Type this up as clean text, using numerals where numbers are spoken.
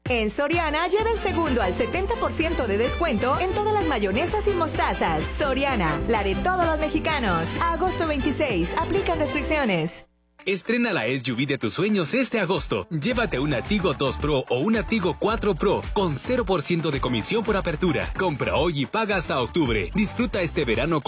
En Soriana, lleva el segundo al 70% de descuento en todas las mayonesas y mostazas. Soriana, la de todos los mexicanos. A agosto 26, aplican restricciones. Estrena la SUV de tus sueños este agosto. Llévate una Tigo 2 Pro o una Tigo 4 Pro con 0% de comisión por apertura. Compra hoy y paga hasta octubre. Disfruta este verano con